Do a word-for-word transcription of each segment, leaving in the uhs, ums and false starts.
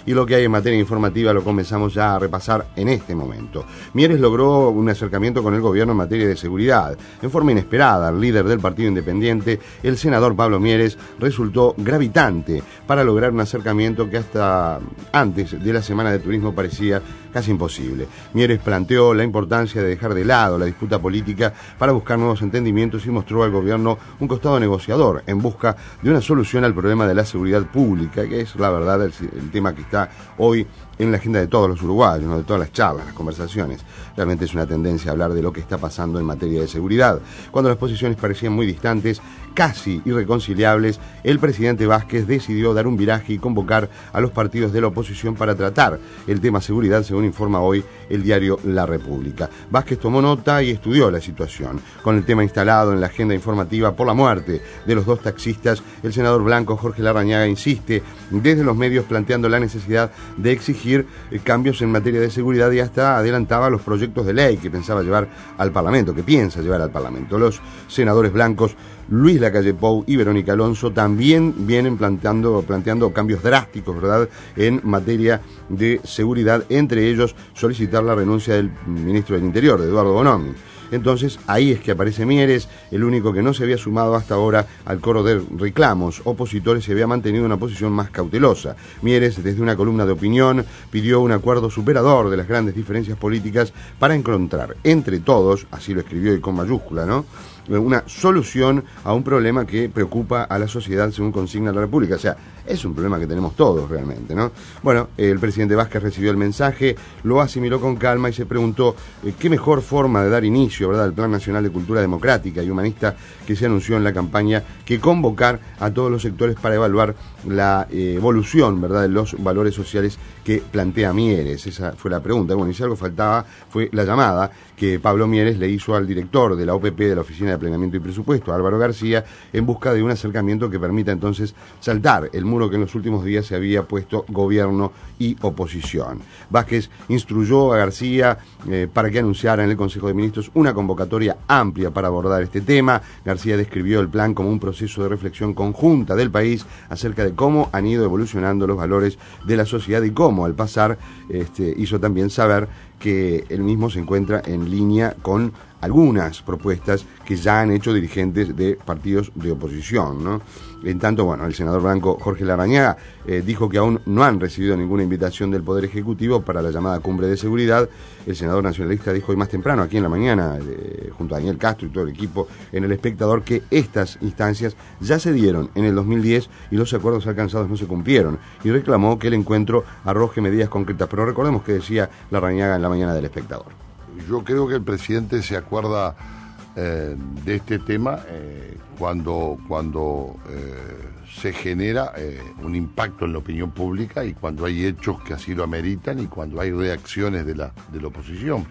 y lo que hay en materia informativa lo comenzamos ya a repasar en este momento. Mieres logró un acercamiento con el gobierno en materia de seguridad. En forma inesperada, el líder del Partido Independiente, el senador Pablo Mieres, resultó gravitante para lograr un acercamiento que hasta antes de la Semana de Turismo parecía casi imposible. Mieres planteó la importancia de dejar de lado la disputa política para buscar nuevos entendimientos y mostró al gobierno un costado negociador en busca de una solución al problema de la seguridad pública, que es la verdad el, el tema que está hoy en la agenda de todos los uruguayos, ¿no? De todas las charlas, las conversaciones. Realmente es una tendencia a hablar de lo que está pasando en materia de seguridad. Cuando las posiciones parecían muy distantes, casi irreconciliables, el presidente Vázquez decidió dar un viraje y convocar a los partidos de la oposición para tratar el tema seguridad, según informa hoy el diario La República. Vázquez tomó nota y estudió la situación. Con el tema instalado en la agenda informativa por la muerte de los dos taxistas, el senador blanco Jorge Larrañaga insiste desde los medios planteando la necesidad de exigir cambios en materia de seguridad y hasta adelantaba los proyectos de ley que pensaba llevar al Parlamento, que piensa llevar al Parlamento. Los senadores blancos Luis Lacalle Pou y Verónica Alonso también vienen planteando, planteando cambios drásticos, ¿verdad?, en materia de seguridad, entre ellos solicitar la renuncia del ministro del Interior, de Eduardo Bonomi. Entonces, ahí es que aparece Mieres, el único que no se había sumado hasta ahora al coro de reclamos opositores y había mantenido una posición más cautelosa. Mieres, desde una columna de opinión, pidió un acuerdo superador de las grandes diferencias políticas para encontrar entre todos, así lo escribió y con mayúscula, ¿no?, una solución a un problema que preocupa a la sociedad según consigna la República. O sea, es un problema que tenemos todos realmente, ¿no? Bueno, el presidente Vázquez recibió el mensaje, lo asimiló con calma y se preguntó eh, qué mejor forma de dar inicio, ¿verdad?, al Plan Nacional de Cultura Democrática y Humanista que se anunció en la campaña, que convocar a todos los sectores para evaluar la eh, evolución, ¿verdad?, de los valores sociales que plantea Mieres. Esa fue la pregunta. Bueno, y si algo faltaba fue la llamada que Pablo Mieres le hizo al director de la O P P, de la Oficina de Planeamiento y Presupuesto, Álvaro García, en busca de un acercamiento que permita entonces saltar el muro que en los últimos días se había puesto gobierno y oposición. Vázquez instruyó a García eh, para que anunciara en el Consejo de Ministros una convocatoria amplia para abordar este tema. García describió el plan como un proceso de reflexión conjunta del país acerca de cómo han ido evolucionando los valores de la sociedad y cómo al pasar este, hizo también saber que él mismo se encuentra en línea con algunas propuestas que ya han hecho dirigentes de partidos de oposición, ¿no? En tanto, bueno, el senador blanco Jorge Larrañaga eh, dijo que aún no han recibido ninguna invitación del Poder Ejecutivo para la llamada cumbre de seguridad. El senador nacionalista dijo hoy más temprano, aquí en la mañana, eh, junto a Daniel Castro y todo el equipo, en El Espectador, que estas instancias ya se dieron en el dos mil diez y los acuerdos alcanzados no se cumplieron, y reclamó que el encuentro arroje medidas concretas. Pero recordemos que decía Larrañaga en la mañana del Espectador. Yo creo que el presidente se acuerda eh, de este tema eh, cuando, cuando eh, se genera eh, un impacto en la opinión pública y cuando hay hechos que así lo ameritan y cuando hay reacciones de la, de la oposición.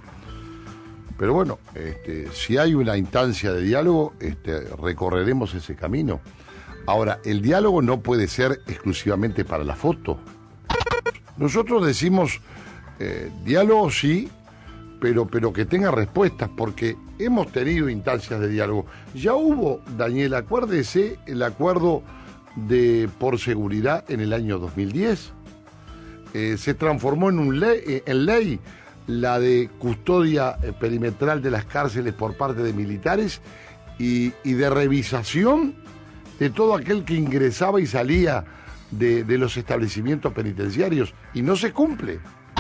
Pero bueno, este, si hay una instancia de diálogo, este, recorreremos ese camino. Ahora, el diálogo no puede ser exclusivamente para la foto. Nosotros decimos, eh, diálogo sí, pero, pero que tenga respuestas, porque hemos tenido instancias de diálogo. Ya hubo, Daniel, acuérdese, el acuerdo de por seguridad en el año dos mil diez. Eh, se transformó en, un ley, en ley la de custodia perimetral de las cárceles por parte de militares y, y de revisación de todo aquel que ingresaba y salía de, de los establecimientos penitenciarios, y no se cumple.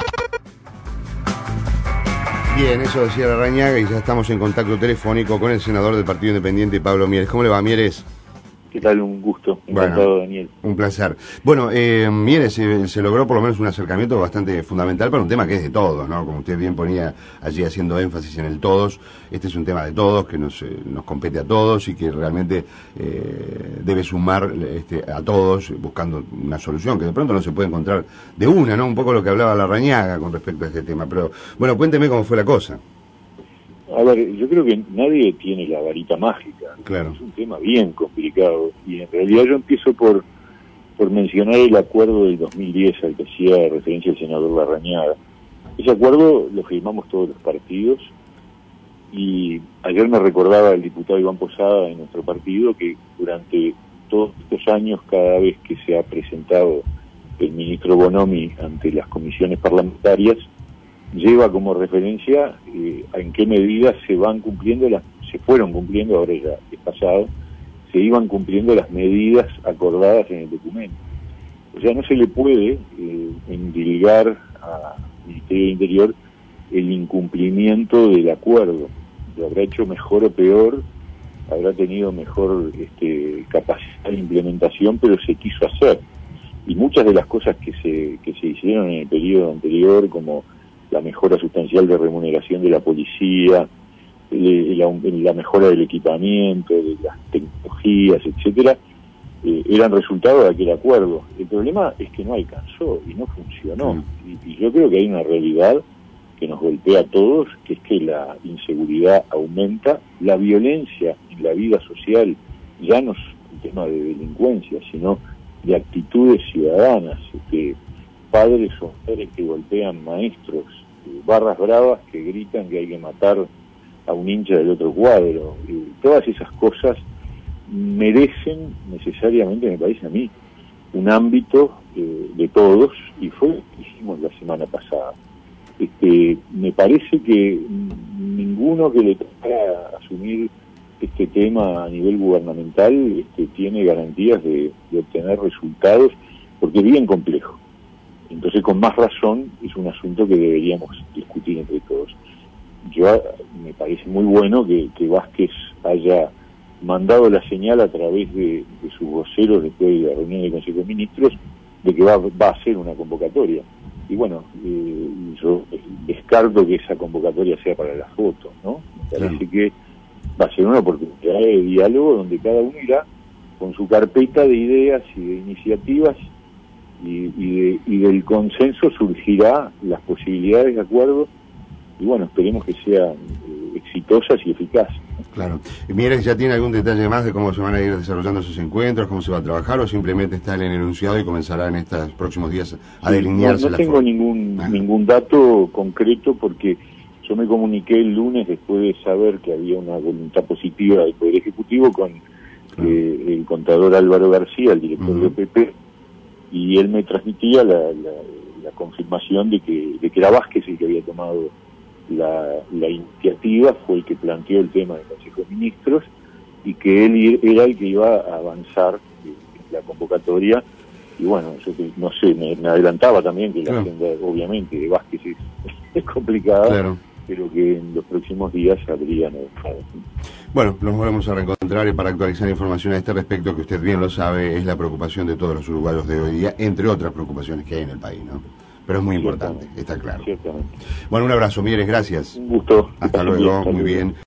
Bien, eso decía Larrañaga y ya estamos en contacto telefónico con el senador del Partido Independiente, Pablo Mieres. ¿Cómo le va, Mieres? ¿Qué tal? Un gusto. Encantado, bueno, Daniel. Un placer. Bueno, eh, Mieres, se, se logró por lo menos un acercamiento bastante fundamental para un tema que es de todos, ¿no? Como usted bien ponía allí haciendo énfasis en el todos, este es un tema de todos, que nos, eh, nos compete a todos y que realmente eh, debe sumar este, a todos buscando una solución, que de pronto no se puede encontrar de una, ¿no? Un poco lo que hablaba Larrañaga con respecto a este tema. Pero, bueno, cuénteme cómo fue la cosa. A ver, yo creo que nadie tiene la varita mágica. Claro. Es un tema bien complicado. Y en realidad yo empiezo por por mencionar el acuerdo del dos mil diez al que hacía referencia el senador Larrañaga. Ese acuerdo lo firmamos todos los partidos. Y ayer me recordaba el diputado Iván Posada de nuestro partido que durante todos estos años, cada vez que se ha presentado el ministro Bonomi ante las comisiones parlamentarias lleva como referencia eh, en qué medidas se van cumpliendo, las, se fueron cumpliendo, ahora ya es pasado, se iban cumpliendo las medidas acordadas en el documento. O sea, no se le puede eh, endilgar al Ministerio del Interior el incumplimiento del acuerdo. Lo habrá hecho mejor o peor, habrá tenido mejor este, capacidad de implementación, pero se quiso hacer. Y muchas de las cosas que se, que se hicieron en el periodo anterior, como la mejora sustancial de remuneración de la policía, la, la mejora del equipamiento, de las tecnologías, etcétera, eh, eran resultado de aquel acuerdo. El problema es que no alcanzó y no funcionó. Mm. Y, y yo creo que hay una realidad que nos golpea a todos, que es que la inseguridad aumenta, la violencia en la vida social ya no es un tema de delincuencia, sino de actitudes ciudadanas, este, padres o mujeres que golpean maestros, eh, barras bravas que gritan que hay que matar a un hincha del otro cuadro. Eh, todas esas cosas merecen necesariamente, me parece a mí, un ámbito eh, de todos, y fue lo que hicimos la semana pasada. Este, me parece que ninguno que le tocara asumir este tema a nivel gubernamental este, tiene garantías de, de obtener resultados, porque es bien complejo. Entonces, con más razón, es un asunto que deberíamos discutir entre todos. Yo me parece muy bueno que, que Vázquez haya mandado la señal a través de, de sus voceros después de la reunión del Consejo de Ministros de que va, va a hacer una convocatoria. Y bueno, eh, yo descarto que esa convocatoria sea para la foto, ¿no? Me parece claro. que va a ser una oportunidad de diálogo donde cada uno irá con su carpeta de ideas y de iniciativas y, y, de, y del consenso surgirá las posibilidades de acuerdo y bueno, esperemos que sean eh, exitosas y eficaces. Claro. Mieres, ¿ya tiene algún detalle más de cómo se van a ir desarrollando esos encuentros, cómo se va a trabajar, o simplemente está en el enunciado y comenzará en estos próximos días a sí, delinearse? No, no la tengo forma. ningún ah. ningún dato concreto porque yo me comuniqué el lunes después de saber que había una voluntad positiva del Poder Ejecutivo con claro. eh, el contador Álvaro García, el director uh-huh. de O P P, y él me transmitía la, la, la confirmación de que, de que era Vázquez el que había tomado La, la iniciativa, fue el que planteó el tema del Consejo de Ministros y que él era el que iba a avanzar en la convocatoria. Y bueno, yo no sé, me, me adelantaba también que la claro. agenda, obviamente, de Vázquez es, es complicada, claro. pero que en los próximos días habría novedades. Bueno, nos volvemos a reencontrar y para actualizar información a este respecto, que usted bien lo sabe, es la preocupación de todos los uruguayos de hoy día, entre otras preocupaciones que hay en el país, ¿no? Pero es muy importante, está claro. Bueno, un abrazo, Mieres, gracias. Un gusto. Hasta luego, muy bien.